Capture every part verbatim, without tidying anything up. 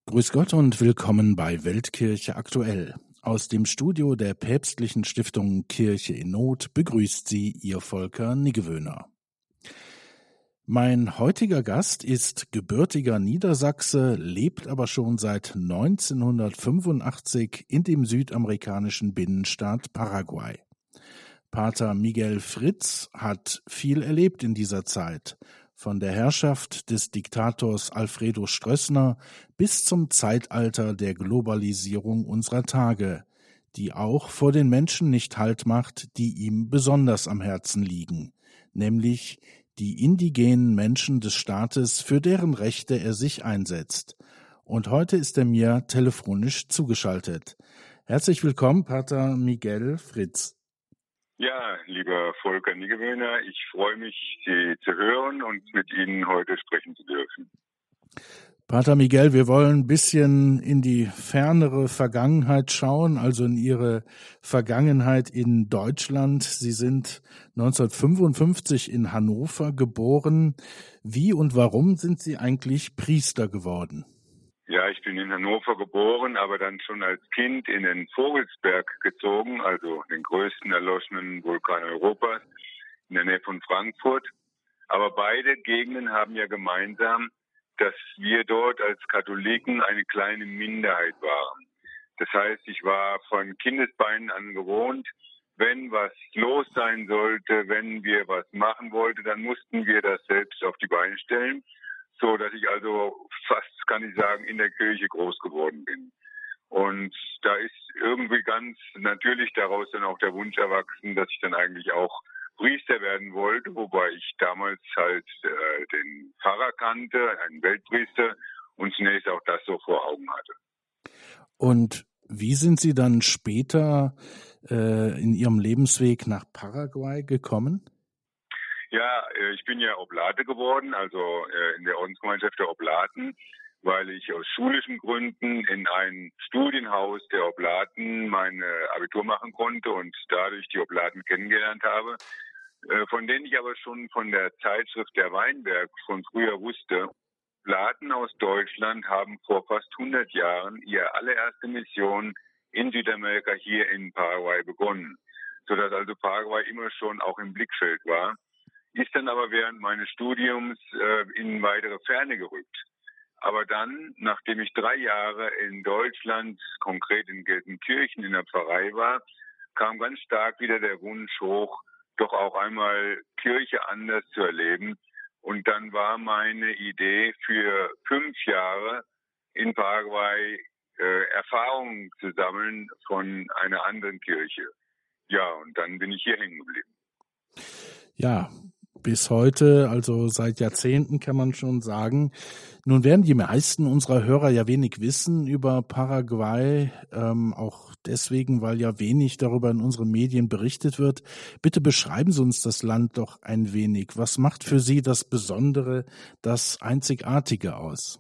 Grüß Gott und willkommen bei Weltkirche aktuell. Aus dem Studio der Päpstlichen Stiftung Kirche in Not begrüßt Sie Ihr Volker Niggewöhner. Mein heutiger Gast ist gebürtiger Niedersachse, lebt aber schon seit neunzehnhundertfünfundachtzig in dem südamerikanischen Binnenstaat Paraguay. Pater Miguel Fritz hat viel erlebt in dieser Zeit, von der Herrschaft des Diktators Alfredo Stroessner bis zum Zeitalter der Globalisierung unserer Tage, die auch vor den Menschen nicht Halt macht, die ihm besonders am Herzen liegen, nämlich die indigenen Menschen des Staates, für deren Rechte er sich einsetzt. Und heute ist er mir telefonisch zugeschaltet. Herzlich willkommen, Pater Miguel Fritz. Ja, lieber Volker Niggewöhner, ich freue mich, Sie zu hören und mit Ihnen heute sprechen zu dürfen. Pater Miguel, wir wollen ein bisschen in die fernere Vergangenheit schauen, also in Ihre Vergangenheit in Deutschland. Sie sind neunzehnhundertfünfundfünfzig in Hannover geboren. Wie und warum sind Sie eigentlich Priester geworden? Ja, ich bin in Hannover geboren, aber dann schon als Kind in den Vogelsberg gezogen, also den größten erloschenen Vulkan Europas, in der Nähe von Frankfurt. Aber beide Gegenden haben ja gemeinsam, dass wir dort als Katholiken eine kleine Minderheit waren. Das heißt, ich war von Kindesbeinen an gewohnt, wenn was los sein sollte, wenn wir was machen wollten, dann mussten wir das selbst auf die Beine stellen. So, dass ich also fast, kann ich sagen, in der Kirche groß geworden bin. Und da ist irgendwie ganz natürlich daraus dann auch der Wunsch erwachsen, dass ich dann eigentlich auch Priester werden wollte, wobei ich damals halt äh, den Pfarrer kannte, einen Weltpriester, und zunächst auch das so vor Augen hatte. Und wie sind Sie dann später äh, in Ihrem Lebensweg nach Paraguay gekommen? Ja, ich bin ja Oblate geworden, also in der Ordensgemeinschaft der Oblaten, weil ich aus schulischen Gründen in ein Studienhaus der Oblaten mein Abitur machen konnte und dadurch die Oblaten kennengelernt habe, von denen ich aber schon von der Zeitschrift Der Weinberg von früher wusste. Oblaten aus Deutschland haben vor fast hundert Jahren ihre allererste Mission in Südamerika hier in Paraguay begonnen, sodass also Paraguay immer schon auch im Blickfeld war. Ist dann aber während meines Studiums äh, in weitere Ferne gerückt. Aber dann, nachdem ich drei Jahre in Deutschland, konkret in Gelsenkirchen in der Pfarrei war, kam ganz stark wieder der Wunsch hoch, doch auch einmal Kirche anders zu erleben. Und dann war meine Idee, für fünf Jahre in Paraguay äh, Erfahrungen zu sammeln von einer anderen Kirche. Ja, und dann bin ich hier hängen geblieben. Ja, bis heute, also seit Jahrzehnten kann man schon sagen. Nun werden die meisten unserer Hörer ja wenig wissen über Paraguay, ähm, auch deswegen, weil ja wenig darüber in unseren Medien berichtet wird. Bitte beschreiben Sie uns das Land doch ein wenig. Was macht für Sie das Besondere, das Einzigartige aus?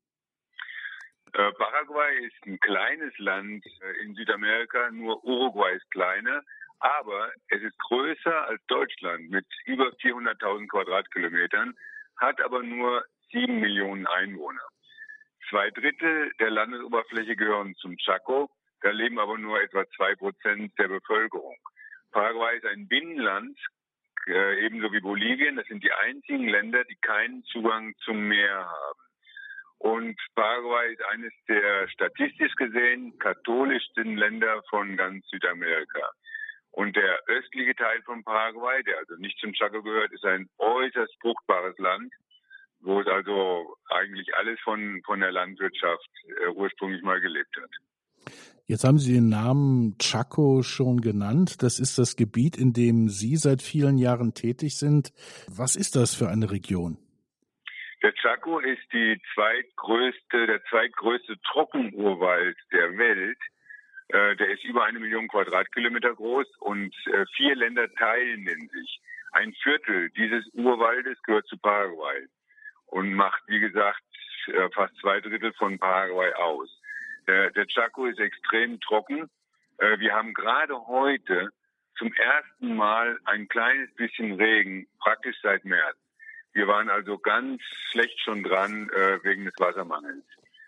Äh, Paraguay ist ein kleines Land äh, in Südamerika, nur Uruguay ist kleiner. Aber es ist größer als Deutschland mit über vierhunderttausend Quadratkilometern, hat aber nur sieben Millionen Einwohner. Zwei Drittel der Landesoberfläche gehören zum Chaco, da leben aber nur etwa zwei Prozent der Bevölkerung. Paraguay ist ein Binnenland, äh, ebenso wie Bolivien. Das sind die einzigen Länder, die keinen Zugang zum Meer haben. Und Paraguay ist eines der statistisch gesehen katholischsten Länder von ganz Südamerika. Und der östliche Teil von Paraguay, der also nicht zum Chaco gehört, ist ein äußerst fruchtbares Land, wo es also eigentlich alles von, von der Landwirtschaft äh, ursprünglich mal gelebt hat. Jetzt haben Sie den Namen Chaco schon genannt. Das ist das Gebiet, in dem Sie seit vielen Jahren tätig sind. Was ist das für eine Region? Der Chaco ist die zweitgrößte, der zweitgrößte Trockenurwald der Welt. Der ist über eine Million Quadratkilometer groß und vier Länder teilen in sich. Ein Viertel dieses Urwaldes gehört zu Paraguay und macht, wie gesagt, fast zwei Drittel von Paraguay aus. Der, der Chaco ist extrem trocken. Wir haben gerade heute zum ersten Mal ein kleines bisschen Regen, praktisch seit März. Wir waren also ganz schlecht schon dran wegen des Wassermangels.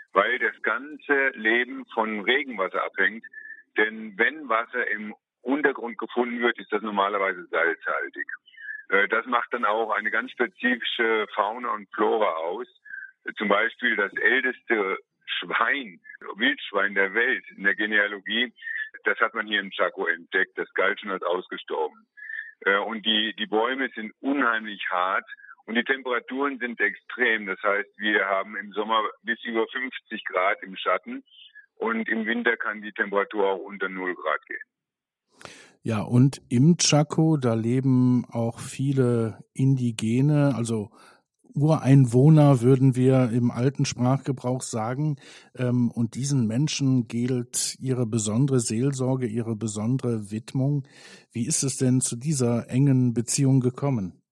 weil das ganze Leben von Regenwasser abhängt. Denn wenn Wasser im Untergrund gefunden wird, ist das normalerweise salzhaltig. Das macht dann auch eine ganz spezifische Fauna und Flora aus. Zum Beispiel das älteste Schwein, Wildschwein der Welt in der Genealogie, das hat man hier im Chaco entdeckt. Das galt schon als ausgestorben. Und die, die Bäume sind unheimlich hart und die Temperaturen sind extrem. Das heißt, wir haben im Sommer bis über fünfzig Grad im Schatten und im Winter kann die Temperatur auch unter null Grad gehen. Ja, und im Chaco, da leben auch viele Indigene, also Ureinwohner, würden wir im alten Sprachgebrauch sagen. Und diesen Menschen gilt ihre besondere Seelsorge, ihre besondere Widmung. Wie ist es denn zu dieser engen Beziehung gekommen?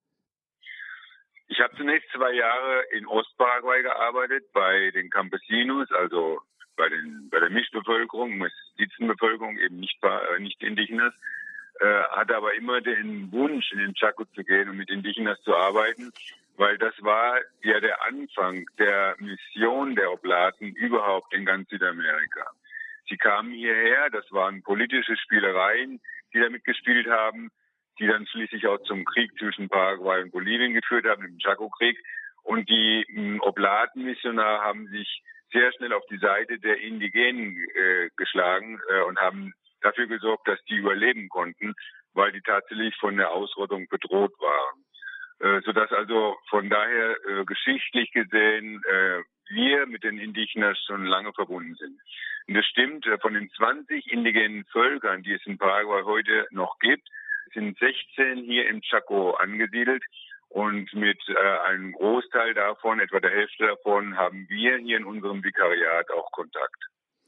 Ich habe zunächst zwei Jahre in Ostparaguay gearbeitet, bei den Campesinos, also bei, den, bei der Mischbevölkerung, Mestizenbevölkerung, eben nicht, nicht Indigenas. Äh, hatte aber immer den Wunsch, in den Chaco zu gehen und mit Indigenas zu arbeiten, weil das war ja der Anfang der Mission der Oblaten überhaupt in ganz Südamerika. Sie kamen hierher, das waren politische Spielereien, die da mitgespielt haben, die dann schließlich auch zum Krieg zwischen Paraguay und Bolivien geführt haben, im Chaco-Krieg. Und die mh, Oblaten-Missionare haben sich sehr schnell auf die Seite der Indigenen äh, geschlagen äh, und haben dafür gesorgt, dass die überleben konnten, weil die tatsächlich von der Ausrottung bedroht waren. Äh, sodass also von daher äh, geschichtlich gesehen äh, wir mit den Indigenas schon lange verbunden sind. Und das stimmt, äh, von den zwanzig indigenen Völkern, die es in Paraguay heute noch gibt, sind sechzehn hier im Chaco angesiedelt. Und mit äh, einem Großteil davon, etwa der Hälfte davon, haben wir hier in unserem Vikariat auch Kontakt.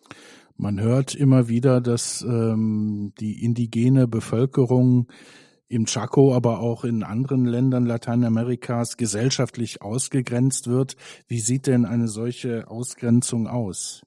Man hört immer wieder, dass ähm, die indigene Bevölkerung im Chaco, aber auch in anderen Ländern Lateinamerikas gesellschaftlich ausgegrenzt wird. Wie sieht denn eine solche Ausgrenzung aus?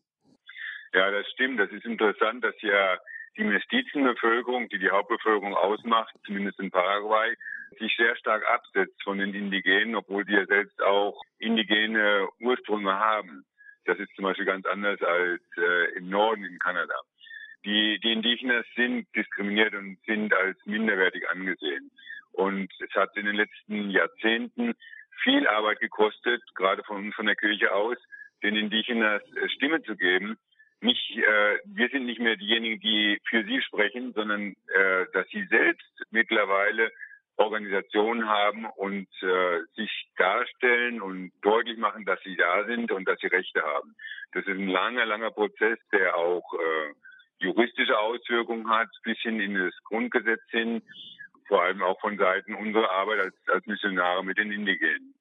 Ja, das stimmt. Das ist interessant, dass ja die Mestizenbevölkerung, die die Hauptbevölkerung ausmacht, zumindest in Paraguay, sich sehr stark absetzt von den Indigenen, obwohl sie ja selbst auch indigene Ursprünge haben. Das ist zum Beispiel ganz anders als äh, im Norden in Kanada. Die, die Indigenas sind diskriminiert und sind als minderwertig angesehen. Und es hat in den letzten Jahrzehnten viel Arbeit gekostet, gerade von uns von der Kirche aus, den Indigenas Stimme zu geben. Nicht, äh, wir sind nicht mehr diejenigen, die für sie sprechen, sondern äh, dass sie selbst mittlerweile Organisationen haben und äh, sich darstellen und deutlich machen, dass sie da sind und dass sie Rechte haben. Das ist ein langer, langer Prozess, der auch äh, juristische Auswirkungen hat, bis hin in das Grundgesetz hin, vor allem auch von Seiten unserer Arbeit als, als Missionare mit den Indigenen.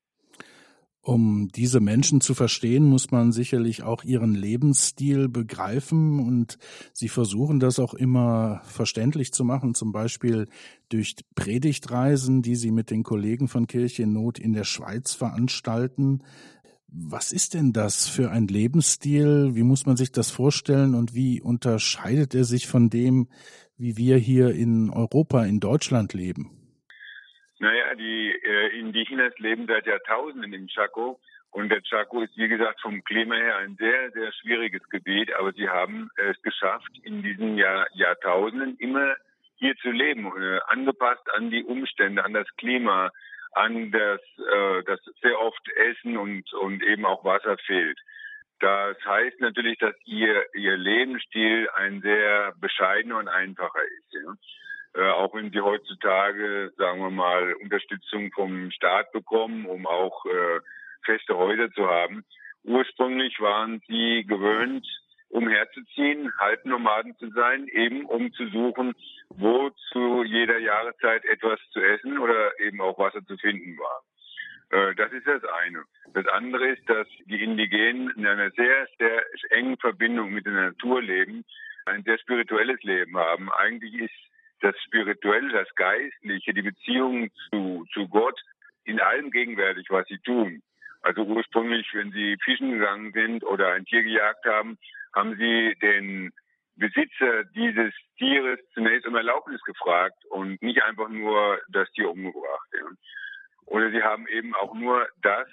Um diese Menschen zu verstehen, muss man sicherlich auch ihren Lebensstil begreifen und sie versuchen das auch immer verständlich zu machen, zum Beispiel durch Predigtreisen, die sie mit den Kollegen von Kirche in Not in der Schweiz veranstalten. Was ist denn das für ein Lebensstil? Wie muss man sich das vorstellen und wie unterscheidet er sich von dem, wie wir hier in Europa, in Deutschland leben? Naja, die äh, Indigenas leben seit Jahrtausenden im Chaco und der Chaco ist, wie gesagt, vom Klima her ein sehr, sehr schwieriges Gebiet, aber sie haben es geschafft, in diesen Jahr, Jahrtausenden immer hier zu leben, äh, angepasst an die Umstände, an das Klima, an das, äh, das sehr oft Essen und, und eben auch Wasser fehlt. Das heißt natürlich, dass ihr, ihr Lebensstil ein sehr bescheidener und einfacher ist. Ja? Äh, auch wenn sie heutzutage, sagen wir mal, Unterstützung vom Staat bekommen, um auch äh, feste Häuser zu haben. Ursprünglich waren sie gewöhnt, umherzuziehen, Halbnomaden zu sein, eben um zu suchen, wo zu jeder Jahreszeit etwas zu essen oder eben auch Wasser zu finden war. Äh, das ist das eine. Das andere ist, dass die Indigenen in einer sehr, sehr engen Verbindung mit der Natur leben, ein sehr spirituelles Leben haben. Eigentlich ist das Spirituelle, das Geistliche, die Beziehung zu, zu Gott in allem gegenwärtig, was sie tun. Also ursprünglich, wenn sie fischen gegangen sind oder ein Tier gejagt haben, haben sie den Besitzer dieses Tieres zunächst um Erlaubnis gefragt und nicht einfach nur das Tier umgebracht. Ja. Oder sie haben eben auch nur das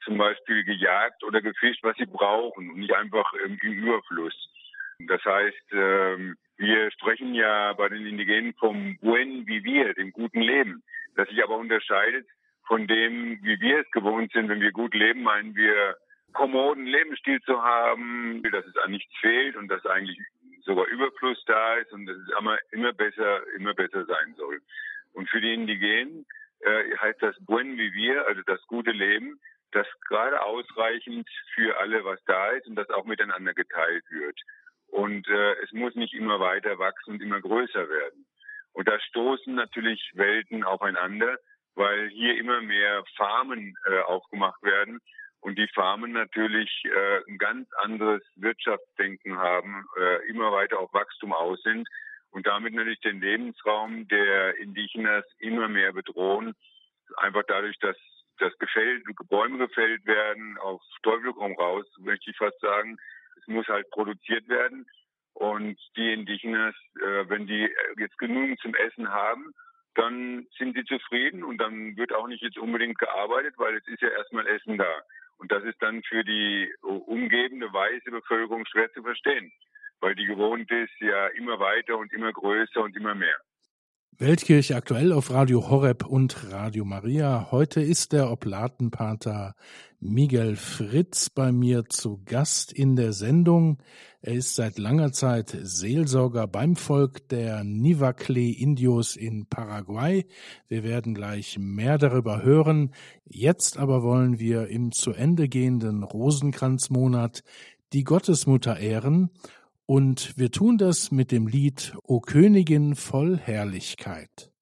zum Beispiel gejagt oder gefischt, was sie brauchen und nicht einfach im Überfluss. Das heißt, ähm, wir sprechen ja bei den Indigenen vom Buen Vivir, dem guten Leben, das sich aber unterscheidet von dem, wie wir es gewohnt sind. Wenn wir gut leben, meinen wir, kommoden Lebensstil zu haben, dass es an nichts fehlt und dass eigentlich sogar Überfluss da ist und dass es immer, immer besser, immer besser sein soll. Und für die Indigenen äh, heißt das Buen Vivir, also das gute Leben, das gerade ausreichend für alle, was da ist und das auch miteinander geteilt wird. Und äh, es muss nicht immer weiter wachsen und immer größer werden. Und da stoßen natürlich Welten aufeinander, weil hier immer mehr Farmen äh, aufgemacht werden und die Farmen natürlich äh, ein ganz anderes Wirtschaftsdenken haben, äh, immer weiter auf Wachstum aus sind und damit natürlich den Lebensraum der Indigenas immer mehr bedrohen, einfach dadurch, dass dass gefällt, Bäume gefällt werden, auf Teufel komm raus, möchte ich fast sagen. Es muss halt produziert werden. Und die Indigenas, äh, wenn die jetzt genug zum Essen haben, dann sind sie zufrieden und dann wird auch nicht jetzt unbedingt gearbeitet, weil es ist ja erstmal Essen da. Und das ist dann für die umgebende weiße Bevölkerung schwer zu verstehen, weil die gewohnt ist ja immer weiter und immer größer und immer mehr. Weltkirche aktuell auf Radio Horeb und Radio Maria. Heute ist der Oblatenpater Miguel Fritz bei mir zu Gast in der Sendung. Er ist seit langer Zeit Seelsorger beim Volk der Nivakle Indios in Paraguay. Wir werden gleich mehr darüber hören. Jetzt aber wollen wir im zu Ende gehenden Rosenkranzmonat die Gottesmutter ehren. Und wir tun das mit dem Lied O Königin voll Herrlichkeit.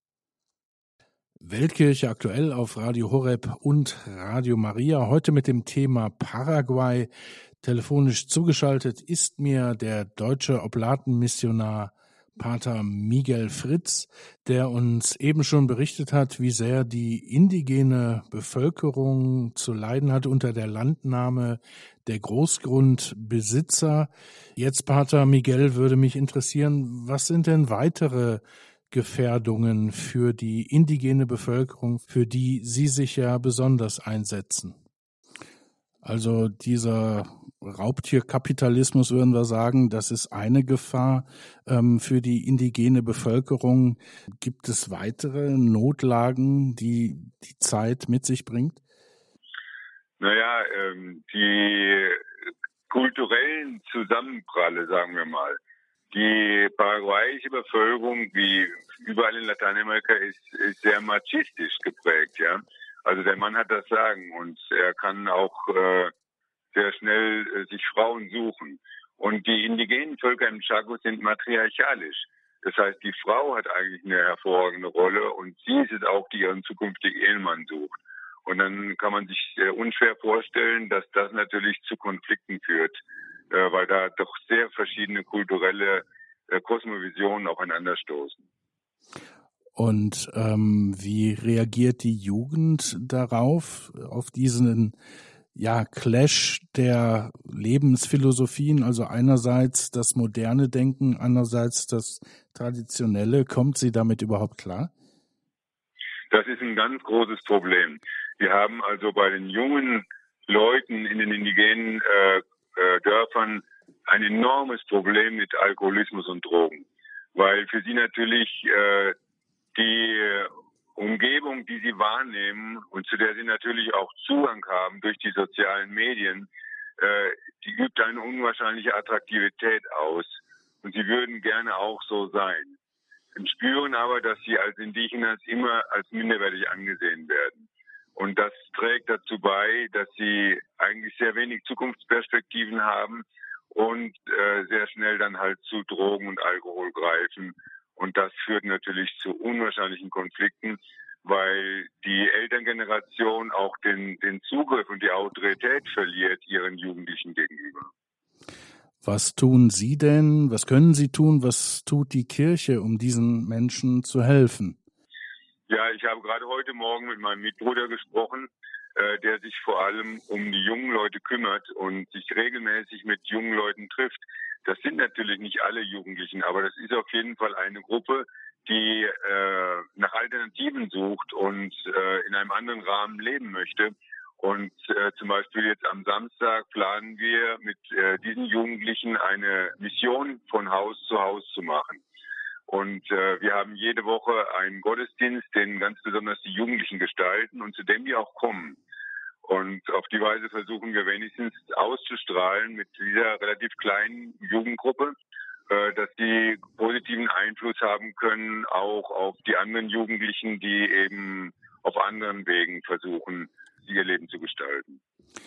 Weltkirche aktuell auf Radio Horeb und Radio Maria. Heute mit dem Thema Paraguay. Telefonisch zugeschaltet ist mir der deutsche Oblatenmissionar Pater Miguel Fritz, der uns eben schon berichtet hat, wie sehr die indigene Bevölkerung zu leiden hat unter der Landnahme der Großgrundbesitzer. Jetzt, Pater Miguel, würde mich interessieren, was sind denn weitere Gefährdungen für die indigene Bevölkerung, für die Sie sich ja besonders einsetzen? Also dieser Raubtierkapitalismus, würden wir sagen, das ist eine Gefahr ähm, für die indigene Bevölkerung. Gibt es weitere Notlagen, die die Zeit mit sich bringt? Naja, ähm, die kulturellen Zusammenpralle, sagen wir mal. Die paraguayische Bevölkerung, wie überall in Lateinamerika, ist, ist sehr machistisch geprägt, ja. Also der Mann hat das Sagen und er kann auch äh, sehr schnell äh, sich Frauen suchen. Und die indigenen Völker im Chaco sind matriarchalisch. Das heißt, die Frau hat eigentlich eine hervorragende Rolle und sie ist es auch, die ihren zukünftigen Ehemann sucht. Und dann kann man sich äh, unschwer vorstellen, dass das natürlich zu Konflikten führt, äh, weil da doch sehr verschiedene kulturelle äh, Kosmovisionen aufeinanderstoßen. Und ähm, wie reagiert die Jugend darauf, auf diesen ja, Clash der Lebensphilosophien, also einerseits das moderne Denken, andererseits das traditionelle? Kommt sie damit überhaupt klar? Das ist ein ganz großes Problem. Wir haben also bei den jungen Leuten in den indigenen äh, äh, Dörfern ein enormes Problem mit Alkoholismus und Drogen, weil für sie natürlich äh, die Umgebung, die sie wahrnehmen und zu der sie natürlich auch Zugang haben durch die sozialen Medien, äh, die übt eine unwahrscheinliche Attraktivität aus und sie würden gerne auch so sein. Sie spüren aber, dass sie als Indigenas immer als minderwertig angesehen werden. Und das trägt dazu bei, dass sie eigentlich sehr wenig Zukunftsperspektiven haben und äh, sehr schnell dann halt zu Drogen und Alkohol greifen. Und das führt natürlich zu unwahrscheinlichen Konflikten, weil die Elterngeneration auch den, den Zugriff und die Autorität verliert ihren Jugendlichen gegenüber. Was tun Sie denn, was können Sie tun, was tut die Kirche, um diesen Menschen zu helfen? Ja, ich habe gerade heute Morgen mit meinem Mitbruder gesprochen, äh, der sich vor allem um die jungen Leute kümmert und sich regelmäßig mit jungen Leuten trifft. Das sind natürlich nicht alle Jugendlichen, aber das ist auf jeden Fall eine Gruppe, die äh, nach Alternativen sucht und äh, in einem anderen Rahmen leben möchte. Und äh, zum Beispiel jetzt am Samstag planen wir mit äh, diesen Jugendlichen eine Mission von Haus zu Haus zu machen. Und äh, wir haben jede Woche einen Gottesdienst, den ganz besonders die Jugendlichen gestalten und zu dem die auch kommen. Und auf die Weise versuchen wir wenigstens auszustrahlen mit dieser relativ kleinen Jugendgruppe, äh, dass die positiven Einfluss haben können, auch auf die anderen Jugendlichen, die eben auf anderen Wegen versuchen, ihr Leben zu gestalten.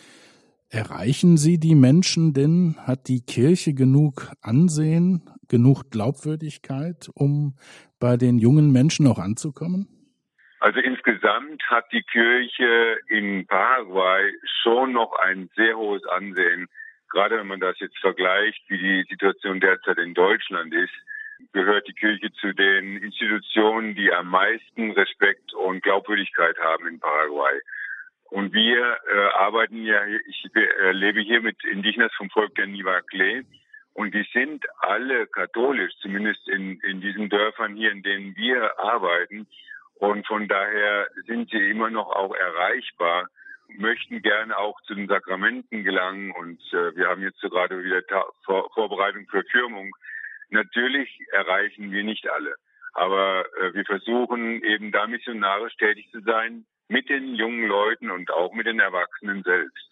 Erreichen Sie die Menschen denn? Hat die Kirche genug Ansehen, genug Glaubwürdigkeit, um bei den jungen Menschen auch anzukommen? Also insgesamt hat die Kirche in Paraguay schon noch ein sehr hohes Ansehen. Gerade wenn man das jetzt vergleicht, wie die Situation derzeit in Deutschland ist, gehört die Kirche zu den Institutionen, die am meisten Respekt und Glaubwürdigkeit haben in Paraguay. Und wir äh, arbeiten ja, ich äh, lebe hier mit Indigenas vom Volk der Nivaclé und die sind alle katholisch, zumindest in, in diesen Dörfern hier, in denen wir arbeiten. Und von daher sind sie immer noch auch erreichbar, möchten gerne auch zu den Sakramenten gelangen. Und äh, wir haben jetzt so gerade wieder Ta- Vor- Vorbereitung für Firmung. Natürlich erreichen wir nicht alle, aber äh, wir versuchen eben da missionarisch tätig zu sein, mit den jungen Leuten und auch mit den Erwachsenen selbst.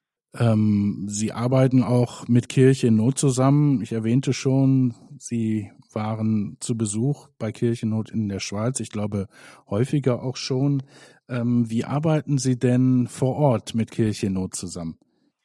Ähm, Sie arbeiten auch mit Kirche in Not zusammen. Ich erwähnte schon, Sie waren zu Besuch bei Kirche in Not in der Schweiz. Ich glaube, häufiger auch schon. Ähm, wie arbeiten Sie denn vor Ort mit Kirche in Not zusammen?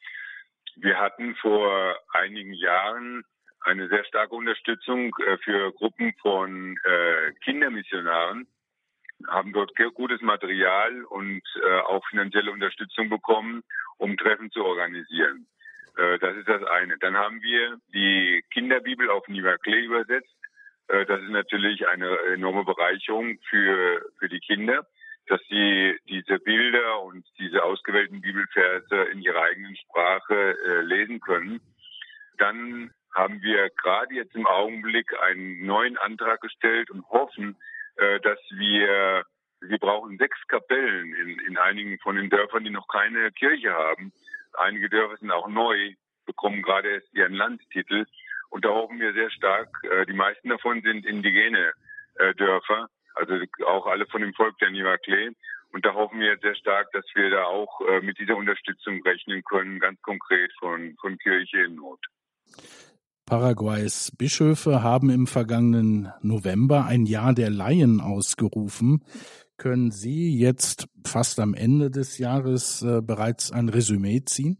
Wir hatten vor einigen Jahren eine sehr starke Unterstützung äh, für Gruppen von äh, Kindermissionaren, haben dort gutes Material und äh, auch finanzielle Unterstützung bekommen, um Treffen zu organisieren. Äh, das ist das eine. Dann haben wir die Kinderbibel auf Nivaclé übersetzt. Äh, das ist natürlich eine enorme Bereicherung für für die Kinder, dass sie diese Bilder und diese ausgewählten Bibelverse in ihrer eigenen Sprache äh, lesen können. Dann haben wir gerade jetzt im Augenblick einen neuen Antrag gestellt und hoffen, dass wir, wir brauchen sechs Kapellen in, in einigen von den Dörfern, die noch keine Kirche haben. Einige Dörfer sind auch neu, bekommen gerade erst ihren Landstitel. Und da hoffen wir sehr stark, die meisten davon sind indigene Dörfer, also auch alle von dem Volk der Nivaclé. Und da hoffen wir sehr stark, dass wir da auch mit dieser Unterstützung rechnen können, ganz konkret von, von Kirche in Not. Paraguays Bischöfe haben im vergangenen November ein Jahr der Laien ausgerufen. Können Sie jetzt fast am Ende des Jahres äh, bereits ein Resümee ziehen?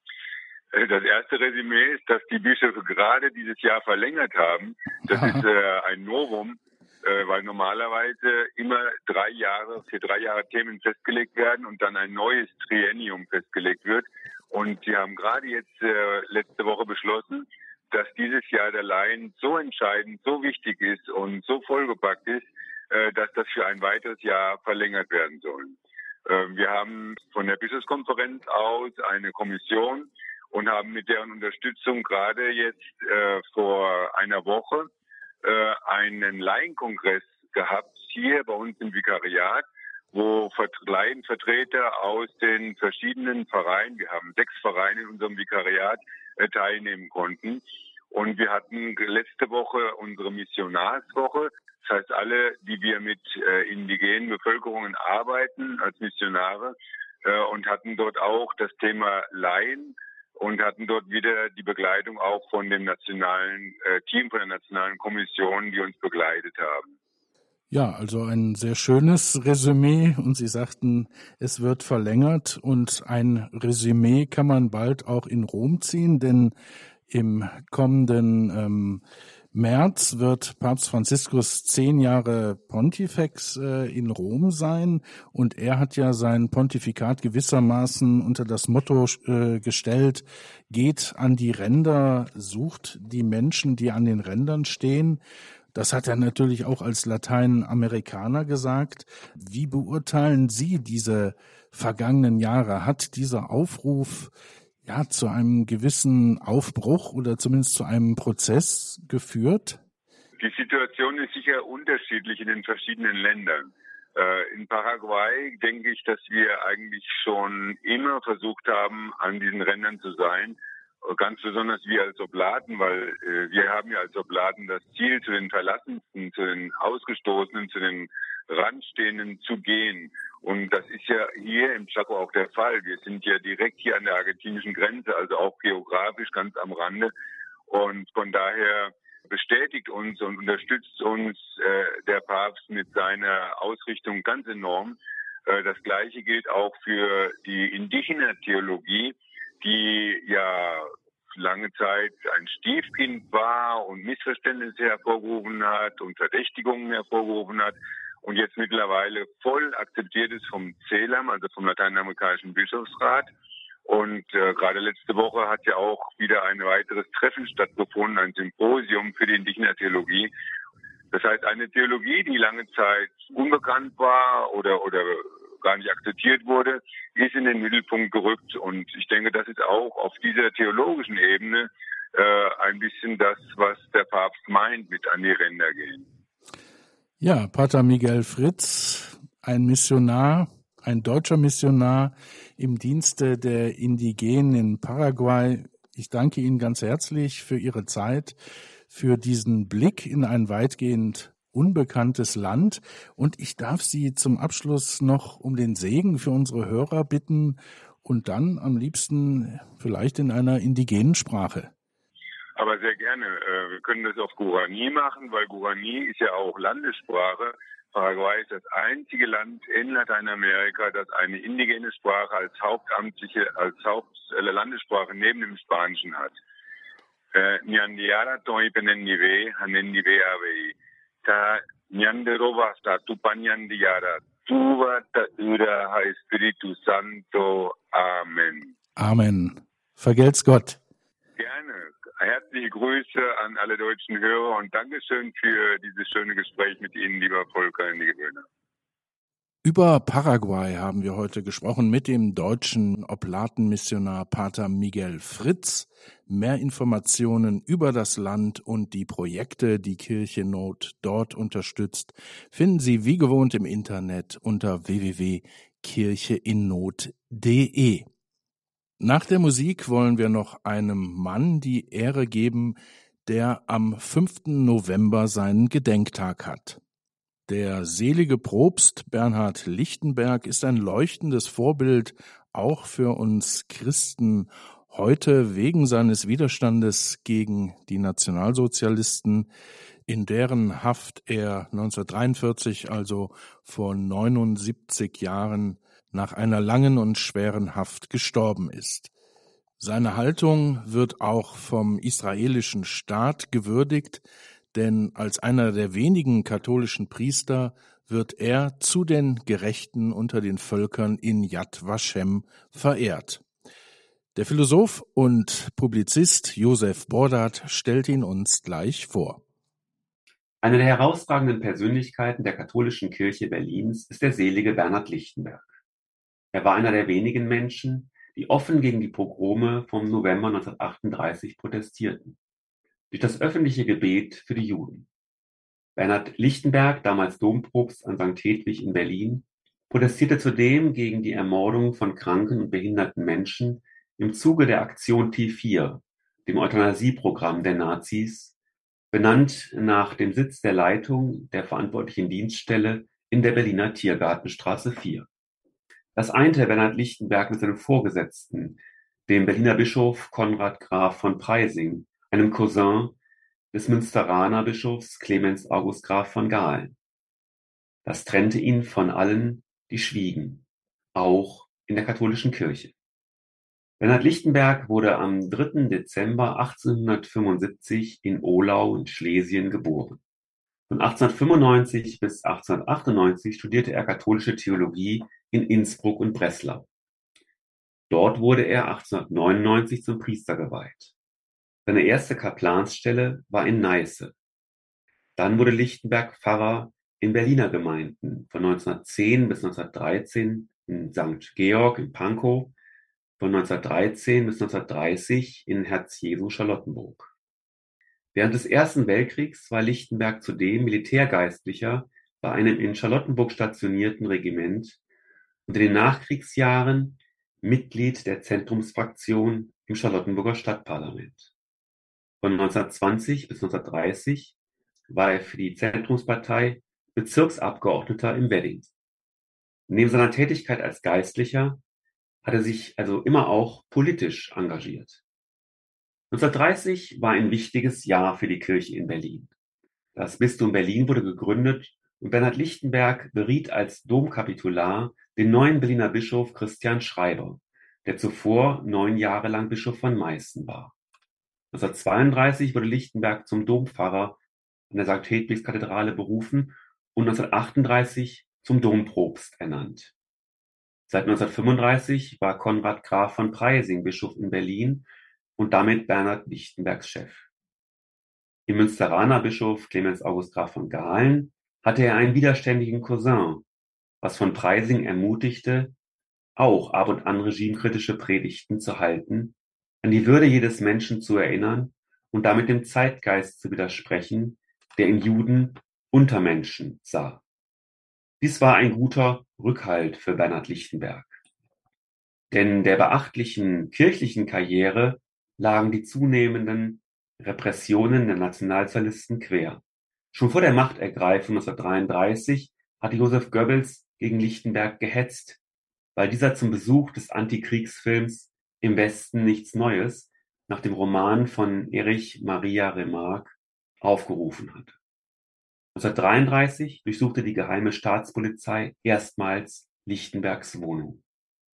Das erste Resümee ist, dass die Bischöfe gerade dieses Jahr verlängert haben. Das Aha. ist äh, ein Novum, äh, weil normalerweise immer drei Jahre, für drei Jahre Themen festgelegt werden und dann ein neues Triennium festgelegt wird. Und sie haben gerade jetzt äh, letzte Woche beschlossen, dass dieses Jahr der Laien so entscheidend, so wichtig ist und so vollgepackt ist, äh, dass das für ein weiteres Jahr verlängert werden soll. Äh, wir haben von der Bischofskonferenz aus eine Kommission und haben mit deren Unterstützung gerade jetzt äh, vor einer Woche äh, einen Laienkongress gehabt, hier bei uns im Vikariat, wo Laienvertreter aus den verschiedenen Vereinen, wir haben sechs Vereine in unserem Vikariat, äh, teilnehmen konnten. Und wir hatten letzte Woche unsere Missionarswoche. Das heißt, alle, die wir mit äh, indigenen Bevölkerungen arbeiten als Missionare äh, und hatten dort auch das Thema Laien und hatten dort wieder die Begleitung auch von dem nationalen äh, Team, von der nationalen Kommission, die uns begleitet haben. Ja, also ein sehr schönes Resümee und Sie sagten, es wird verlängert und ein Resümee kann man bald auch in Rom ziehen, denn im kommenden ähm, März wird Papst Franziskus zehn Jahre Pontifex äh, in Rom sein und er hat ja sein Pontifikat gewissermaßen unter das Motto äh, gestellt, geht an die Ränder, sucht die Menschen, die an den Rändern stehen. Das hat er natürlich auch als Lateinamerikaner gesagt. Wie beurteilen Sie diese vergangenen Jahre? Hat dieser Aufruf ja zu einem gewissen Aufbruch oder zumindest zu einem Prozess geführt? Die Situation ist sicher unterschiedlich in den verschiedenen Ländern. Äh, in Paraguay denke ich, dass wir eigentlich schon immer versucht haben, an diesen Rändern zu sein. Ganz besonders wir als Oblaten, weil äh, wir haben ja als Oblaten das Ziel, zu den Verlassensten, zu den Ausgestoßenen, zu den Randstehenden zu gehen. Und das ist ja hier im Chaco auch der Fall. Wir sind ja direkt hier an der argentinischen Grenze, also auch geografisch ganz am Rande. Und von daher bestätigt uns und unterstützt uns äh, der Papst mit seiner Ausrichtung ganz enorm. Äh, das Gleiche gilt auch für die Indigener-Theologie, die ja lange Zeit ein Stiefkind war und Missverständnisse hervorgerufen hat und Verdächtigungen hervorgerufen hat und jetzt mittlerweile voll akzeptiert ist vom C E L A M, also vom Lateinamerikanischen Bischofsrat. Und äh, gerade letzte Woche hat ja auch wieder ein weiteres Treffen stattgefunden, ein Symposium für die Indigener-Theologie. Das heißt, eine Theologie, die lange Zeit unbekannt war oder oder gar nicht akzeptiert wurde, ist in den Mittelpunkt gerückt. Und ich denke, das ist auch auf dieser theologischen Ebene äh, ein bisschen das, was der Papst meint, mit an die Ränder gehen. Ja, Pater Miguel Fritz, ein Missionar, ein deutscher Missionar im Dienste der Indigenen in Paraguay. Ich danke Ihnen ganz herzlich für Ihre Zeit, für diesen Blick in ein weitgehend unbekanntes Land. Und ich darf Sie zum Abschluss noch um den Segen für unsere Hörer bitten und dann am liebsten vielleicht in einer indigenen Sprache. Aber sehr gerne. Wir können das auf Guarani machen, weil Guarani ist ja auch Landessprache. Paraguay ist das einzige Land in Lateinamerika, das eine indigene Sprache als hauptamtliche, als Hauptlandessprache neben dem Spanischen hat. Nyandiara toi penendive, hanendive avei. Ta nyanderova sta tupanyandiara. Tuva ta ura ha Espiritu Santo. Amen. Amen. Vergelt's Gott. Gerne. Herzliche Grüße an alle deutschen Hörer und Dankeschön für dieses schöne Gespräch mit Ihnen, lieber Volker Niewöhner. Über Paraguay haben wir heute gesprochen mit dem deutschen Oblatenmissionar Pater Miguel Fritz. Mehr Informationen über das Land und die Projekte, die Kirche Not dort unterstützt, finden Sie wie gewohnt im Internet unter w w w punkt kircheinnot punkt de. Nach der Musik wollen wir noch einem Mann die Ehre geben, der am fünften November seinen Gedenktag hat. Der selige Propst Bernhard Lichtenberg ist ein leuchtendes Vorbild auch für uns Christen heute wegen seines Widerstandes gegen die Nationalsozialisten, in deren Haft er neunzehnhundertdreiundvierzig, also vor neunundsiebzig Jahren, nach einer langen und schweren Haft gestorben ist. Seine Haltung wird auch vom israelischen Staat gewürdigt, denn als einer der wenigen katholischen Priester wird er zu den Gerechten unter den Völkern in Yad Vashem verehrt. Der Philosoph und Publizist Josef Bordat stellt ihn uns gleich vor. Eine der herausragenden Persönlichkeiten der katholischen Kirche Berlins ist der selige Bernhard Lichtenberg. Er war einer der wenigen Menschen, die offen gegen die Pogrome vom November neunzehnhundertachtunddreißig protestierten. Durch das öffentliche Gebet für die Juden. Bernhard Lichtenberg, damals Dompropst an Sankt Hedwig in Berlin, protestierte zudem gegen die Ermordung von kranken und behinderten Menschen im Zuge der Aktion T vier, dem Euthanasieprogramm der Nazis, benannt nach dem Sitz der Leitung der verantwortlichen Dienststelle in der Berliner Tiergartenstraße vier. Das einte Bernhard Lichtenberg mit seinem Vorgesetzten, dem Berliner Bischof Konrad Graf von Preysing, einem Cousin des Münsteraner Bischofs Clemens August Graf von Galen. Das trennte ihn von allen, die schwiegen, auch in der katholischen Kirche. Bernhard Lichtenberg wurde am dritten Dezember achtzehnhundertfünfundsiebzig in Ohlau in Schlesien geboren. Von achtzehnhundertfünfundneunzig bis achtzehnhundertachtundneunzig studierte er katholische Theologie in Innsbruck und Breslau. Dort wurde er achtzehnhundertneunundneunzig zum Priester geweiht. Seine erste Kaplansstelle war in Neiße. Dann wurde Lichtenberg Pfarrer in Berliner Gemeinden von neunzehnhundertzehn bis neunzehnhundertdreizehn in Sankt Georg in Pankow, von neunzehnhundertdreizehn bis neunzehnhundertdreißig in Herz-Jesu-Charlottenburg. Während des Ersten Weltkriegs war Lichtenberg zudem Militärgeistlicher bei einem in Charlottenburg stationierten Regiment und in den Nachkriegsjahren Mitglied der Zentrumsfraktion im Charlottenburger Stadtparlament. Von neunzehnhundertzwanzig bis neunzehnhundertdreißig war er für die Zentrumspartei Bezirksabgeordneter im Wedding. Neben seiner Tätigkeit als Geistlicher hat er sich also immer auch politisch engagiert. neunzehnhundertdreißig war ein wichtiges Jahr für die Kirche in Berlin. Das Bistum Berlin wurde gegründet und Bernhard Lichtenberg beriet als Domkapitular den neuen Berliner Bischof Christian Schreiber, der zuvor neun Jahre lang Bischof von Meißen war. neunzehnhundertzweiunddreißig wurde Lichtenberg zum Dompfarrer an der Sankt Hedwigs-Kathedrale berufen und neunzehnhundertachtunddreißig zum Dompropst ernannt. Seit neunzehnhundertfünfunddreißig war Konrad Graf von Preysing Bischof in Berlin und damit Bernhard Lichtenbergs Chef. Im Münsteraner Bischof Clemens August Graf von Galen hatte er einen widerständigen Cousin, was von Preysing ermutigte, auch ab und an regimekritische Predigten zu halten, an die Würde jedes Menschen zu erinnern und damit dem Zeitgeist zu widersprechen, der in Juden Untermenschen sah. Dies war ein guter Rückhalt für Bernhard Lichtenberg. Denn der beachtlichen kirchlichen Karriere lagen die zunehmenden Repressionen der Nationalsozialisten quer. Schon vor der Machtergreifung neunzehnhundertdreiunddreißig hatte Joseph Goebbels gegen Lichtenberg gehetzt, weil dieser zum Besuch des Antikriegsfilms Im Westen nichts Neues nach dem Roman von Erich Maria Remarque aufgerufen hatte. neunzehnhundertdreiunddreißig durchsuchte die geheime Staatspolizei erstmals Lichtenbergs Wohnung.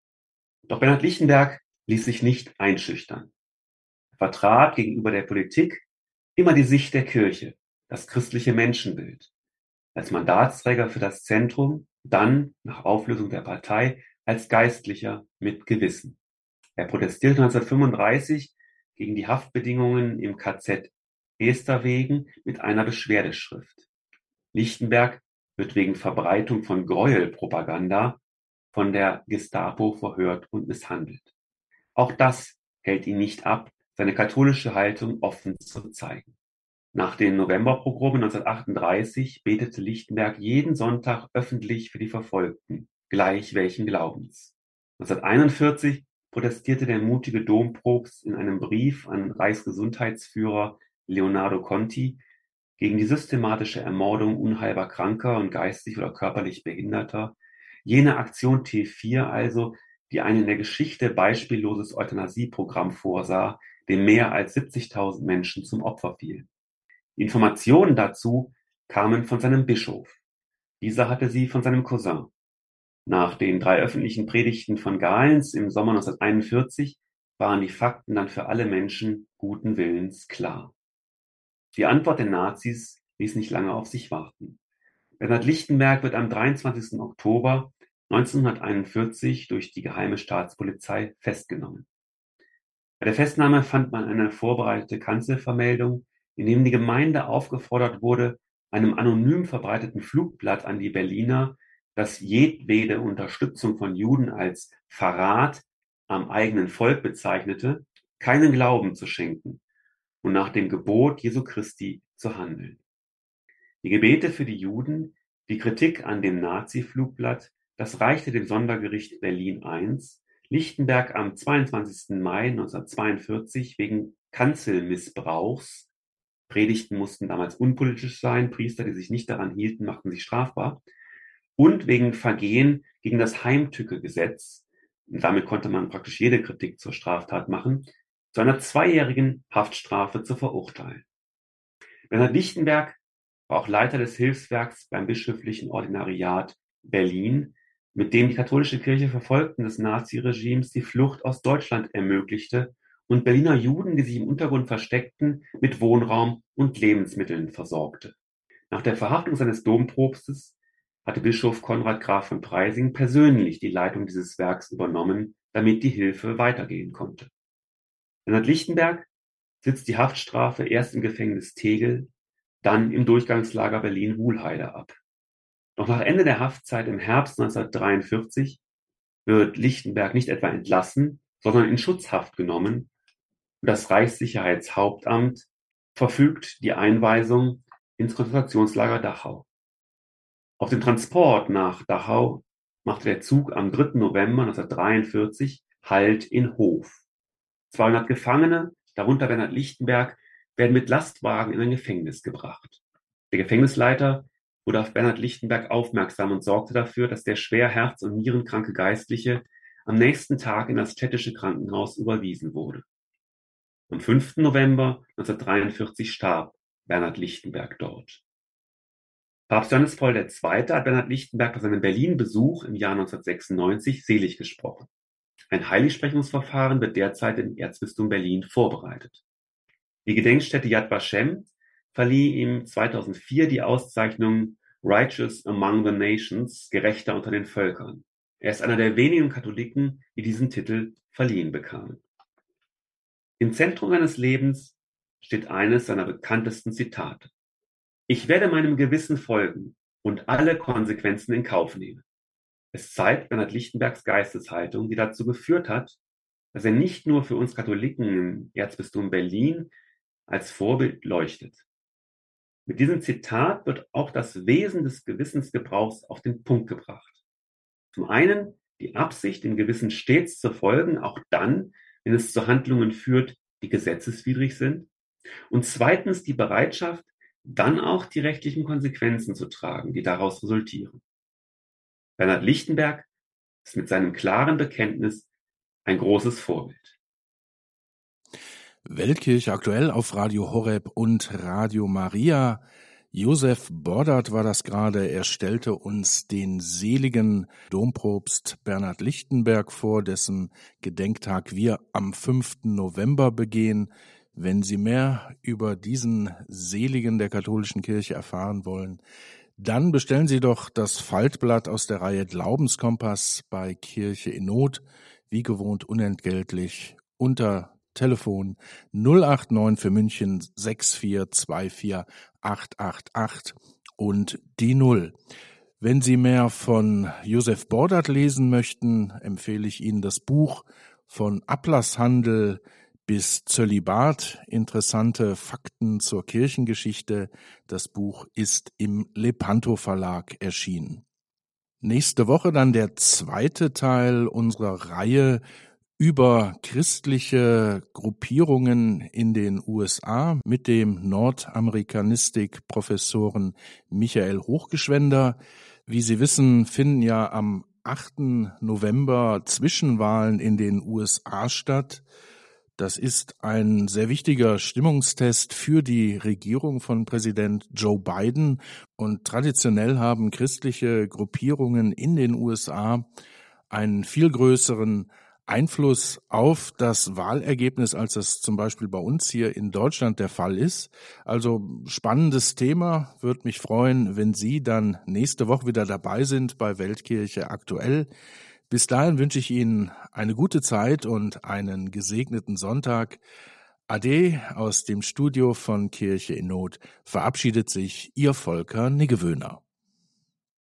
Doch Bernhard Lichtenberg ließ sich nicht einschüchtern. Er vertrat gegenüber der Politik immer die Sicht der Kirche, das christliche Menschenbild. Als Mandatsträger für das Zentrum, dann nach Auflösung der Partei als Geistlicher mit Gewissen. Er protestierte neunzehnhundertfünfunddreißig gegen die Haftbedingungen im K Z Esterwegen mit einer Beschwerdeschrift. Lichtenberg wird wegen Verbreitung von Gräuelpropaganda von der Gestapo verhört und misshandelt. Auch das hält ihn nicht ab, seine katholische Haltung offen zu zeigen. Nach den Novemberpogromen neunzehnhundertachtunddreißig betete Lichtenberg jeden Sonntag öffentlich für die Verfolgten, gleich welchen Glaubens. neunzehnhunderteinundvierzig protestierte der mutige Dompropst in einem Brief an Reichsgesundheitsführer Leonardo Conti gegen die systematische Ermordung unheilbar Kranker und geistig oder körperlich Behinderter, jene Aktion T vier also, die ein in der Geschichte beispielloses Euthanasieprogramm vorsah, dem mehr als siebzigtausend Menschen zum Opfer fielen. Die Informationen dazu kamen von seinem Bischof. Dieser hatte sie von seinem Cousin. Nach den drei öffentlichen Predigten von Galens im Sommer neunzehnhunderteinundvierzig waren die Fakten dann für alle Menschen guten Willens klar. Die Antwort der Nazis ließ nicht lange auf sich warten. Bernhard Lichtenberg wird am dreiundzwanzigsten Oktober neunzehnhunderteinundvierzig durch die geheime Staatspolizei festgenommen. Bei der Festnahme fand man eine vorbereitete Kanzelvermeldung, in dem die Gemeinde aufgefordert wurde, einem anonym verbreiteten Flugblatt an die Berliner, das jedwede Unterstützung von Juden als Verrat am eigenen Volk bezeichnete, keinen Glauben zu schenken und nach dem Gebot Jesu Christi zu handeln. Die Gebete für die Juden, die Kritik an dem Nazi-Flugblatt, das reichte dem Sondergericht Berlin I, Lichtenberg am zweiundzwanzigsten Mai neunzehnhundertzweiundvierzig wegen Kanzelmissbrauchs. Predigten mussten damals unpolitisch sein, Priester, die sich nicht daran hielten, machten sich strafbar. Und wegen Vergehen gegen das Heimtücke-Gesetz, damit konnte man praktisch jede Kritik zur Straftat machen, zu einer zweijährigen Haftstrafe zu verurteilen. Bernhard Lichtenberg war auch Leiter des Hilfswerks beim bischöflichen Ordinariat Berlin, mit dem die katholische Kirche Verfolgten des Naziregimes die Flucht aus Deutschland ermöglichte und Berliner Juden, die sich im Untergrund versteckten, mit Wohnraum und Lebensmitteln versorgte. Nach der Verhaftung seines Dompropstes hatte Bischof Konrad Graf von Preysing persönlich die Leitung dieses Werks übernommen, damit die Hilfe weitergehen konnte. Bernhard Lichtenberg sitzt die Haftstrafe erst im Gefängnis Tegel, dann im Durchgangslager Berlin-Wuhlheide ab. Doch nach Ende der Haftzeit im Herbst neunzehnhundertdreiundvierzig wird Lichtenberg nicht etwa entlassen, sondern in Schutzhaft genommen und das Reichssicherheitshauptamt verfügt die Einweisung ins Konzentrationslager Dachau. Auf dem Transport nach Dachau machte der Zug am dritten November neunzehnhundertdreiundvierzig Halt in Hof. zweihundert Gefangene, darunter Bernhard Lichtenberg, werden mit Lastwagen in ein Gefängnis gebracht. Der Gefängnisleiter wurde auf Bernhard Lichtenberg aufmerksam und sorgte dafür, dass der schwer herz- und nierenkranke Geistliche am nächsten Tag in das städtische Krankenhaus überwiesen wurde. Am fünften November neunzehnhundertdreiundvierzig starb Bernhard Lichtenberg dort. Papst Johannes Paul der Zweite hat Bernhard Lichtenberg bei seinem Berlin-Besuch im Jahr neunzehnhundertsechsundneunzig selig gesprochen. Ein Heiligsprechungsverfahren wird derzeit im Erzbistum Berlin vorbereitet. Die Gedenkstätte Yad Vashem verlieh ihm zweitausendvier die Auszeichnung Righteous Among the Nations, Gerechter unter den Völkern. Er ist einer der wenigen Katholiken, die diesen Titel verliehen bekamen. Im Zentrum seines Lebens steht eines seiner bekanntesten Zitate. Ich werde meinem Gewissen folgen und alle Konsequenzen in Kauf nehmen. Es zeigt Bernhard Lichtenbergs Geisteshaltung, die dazu geführt hat, dass er nicht nur für uns Katholiken im Erzbistum Berlin als Vorbild leuchtet. Mit diesem Zitat wird auch das Wesen des Gewissensgebrauchs auf den Punkt gebracht. Zum einen die Absicht, dem Gewissen stets zu folgen, auch dann, wenn es zu Handlungen führt, die gesetzeswidrig sind. Und zweitens die Bereitschaft, dann auch die rechtlichen Konsequenzen zu tragen, die daraus resultieren. Bernhard Lichtenberg ist mit seinem klaren Bekenntnis ein großes Vorbild. Weltkirche aktuell auf Radio Horeb und Radio Maria. Josef Bordert war das gerade. Er stellte uns den seligen Dompropst Bernhard Lichtenberg vor, dessen Gedenktag wir am fünften November begehen. Wenn Sie mehr über diesen Seligen der katholischen Kirche erfahren wollen, dann bestellen Sie doch das Faltblatt aus der Reihe Glaubenskompass bei Kirche in Not, wie gewohnt unentgeltlich, unter Telefon null acht neun für München sechs vier zwei vier acht acht acht und die null. Wenn Sie mehr von Josef Bordert lesen möchten, empfehle ich Ihnen das Buch Von Ablasshandel bis Zölibat, interessante Fakten zur Kirchengeschichte. Das Buch ist im Lepanto Verlag erschienen. Nächste Woche dann der zweite Teil unserer Reihe über christliche Gruppierungen in den U S A mit dem Nordamerikanistik-Professoren Michael Hochgeschwender. Wie Sie wissen, finden ja am achten November Zwischenwahlen in den U S A statt. Das ist ein sehr wichtiger Stimmungstest für die Regierung von Präsident Joe Biden. Und traditionell haben christliche Gruppierungen in den U S A einen viel größeren Einfluss auf das Wahlergebnis, als das zum Beispiel bei uns hier in Deutschland der Fall ist. Also spannendes Thema, würde mich freuen, wenn Sie dann nächste Woche wieder dabei sind bei Weltkirche aktuell. Bis dahin wünsche ich Ihnen eine gute Zeit und einen gesegneten Sonntag. Ade aus dem Studio von Kirche in Not verabschiedet sich Ihr Volker Niggewöhner.